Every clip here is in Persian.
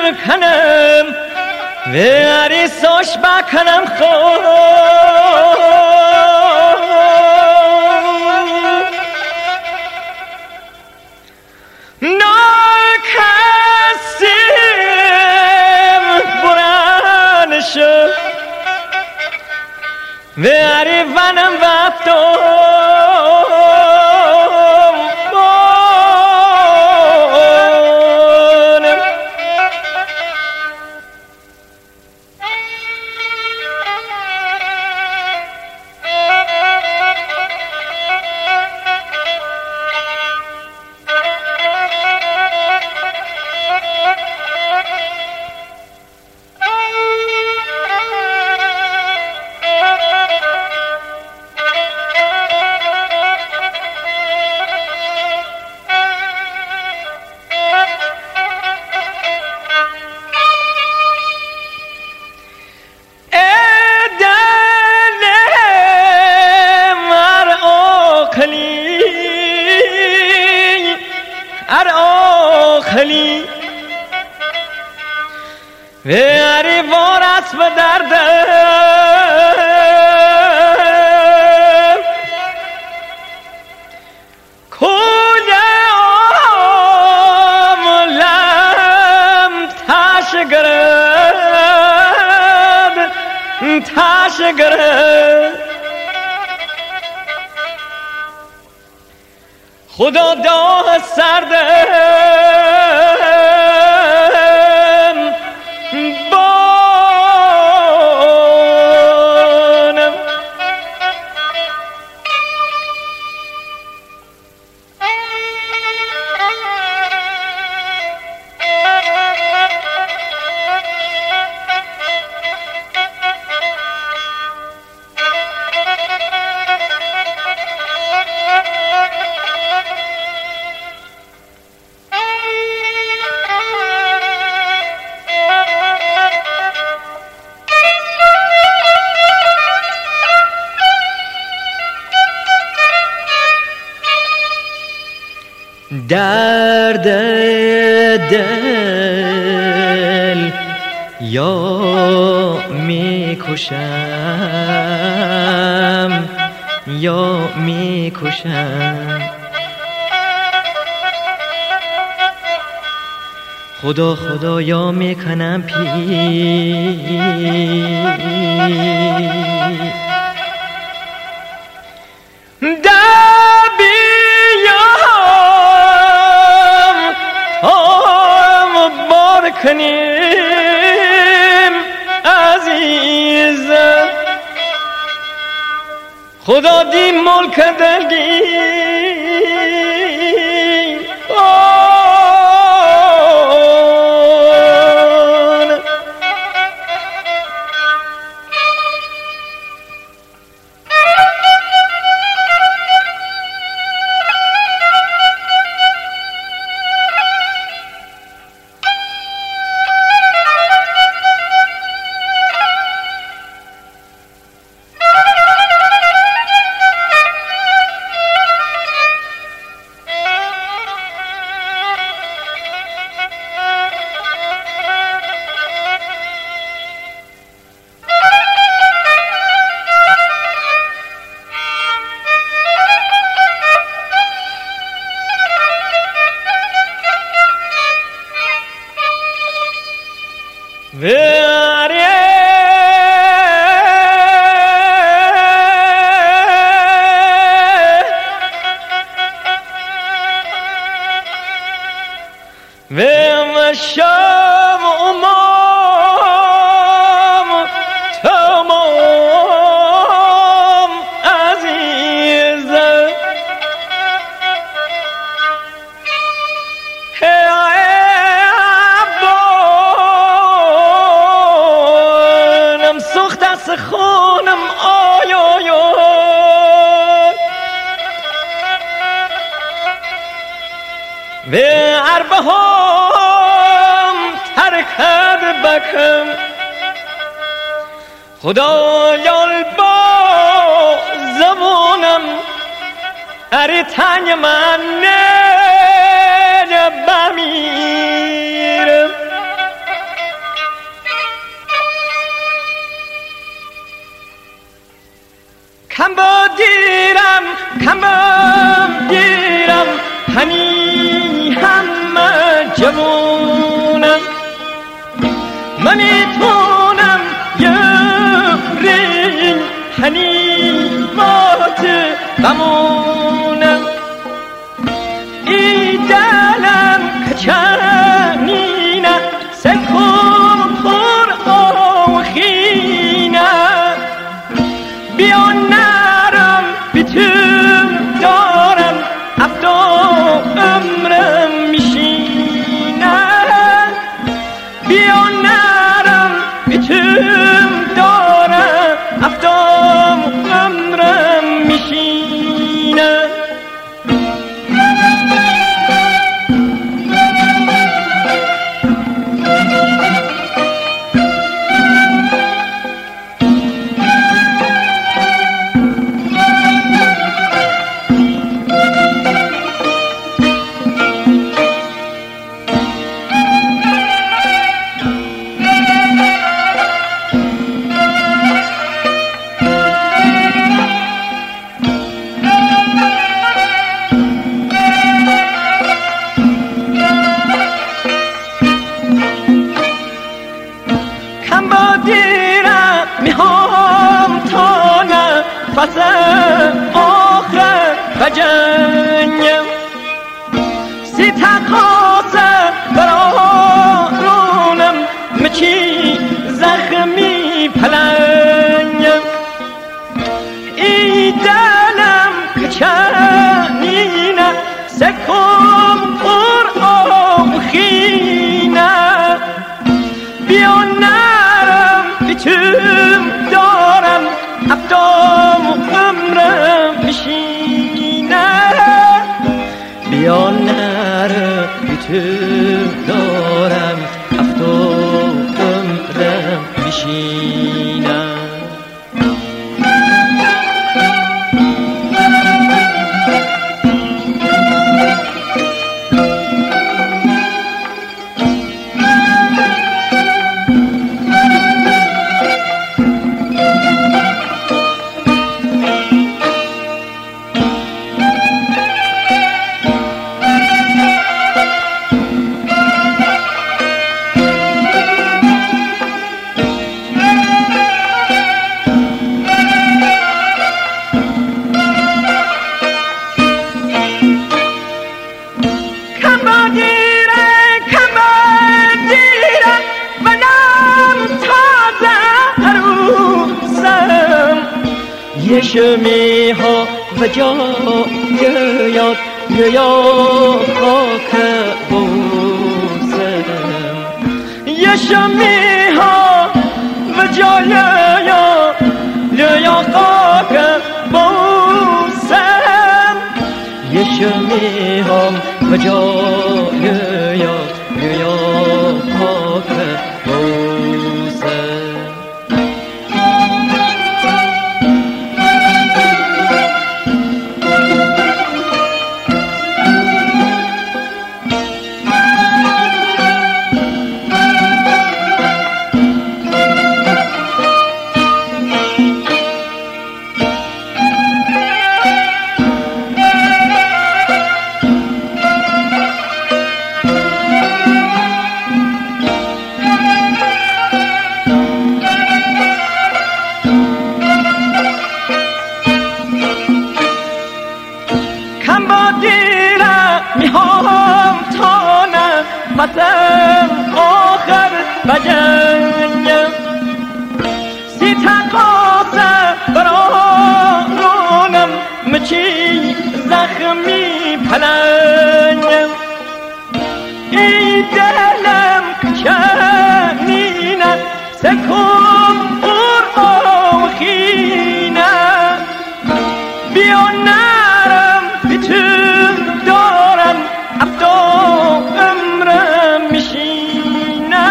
کنم و عریساش بکنم خوب نکسیم برانشو و عریفانم وفتم آخلی و اری وارس به دردم کلم لم تشگرد خدا داه سردم بانم درد دل یا میکشم یا میکشم خدا خدا یا میکنم پی کنیم عزیز خدا دی ملک دلگی و شام امام تمام عزیز عبانم سخت از خونم آی آی و عربه هم ترکد بکم خدایال با زبونم اری تنگ من نه بمیرم کم دیرم هنی همه جوانم من میتونم یه هنی بات بمونم ای دلم کچنینه سکم پر آخینه بیا نرم بیتون دارم افتا عمرم میشینه بیا نرم بیتون دارم افتا عمرم میشینه میخوام تا نفس آخر بجنگم سی تقاسه برارونم مچی زخمی پلنگم ای دلم کچنینه سکم پر آخینه بیا نرم بیتون دارم افدام عمرم میشینه بیا نرم بیتون دارم افدام عمرم میشینه یه شمی ها و جای یاد خاک بوسم یه شمی ها و جای یاد خاک بوسم یه شمی ها و جای یاد خاک بوسم میخوام تا نفسم آخر بجنگم سی تقاسه برارونم مچی زخمی پلنگم ای دلم کچنینه سکم پر آخینه بیا نرم بیتون دارم افتا عمرم میشینه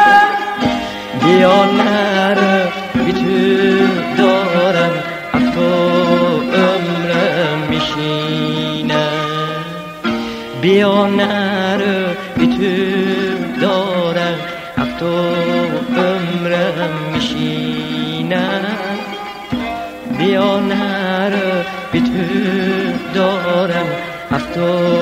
بیا نرم بیتون دارم افتا عمرم میشینه بیا نرم بیتون دارم افتا عمرم میشینه بیا نرم دارم افسوس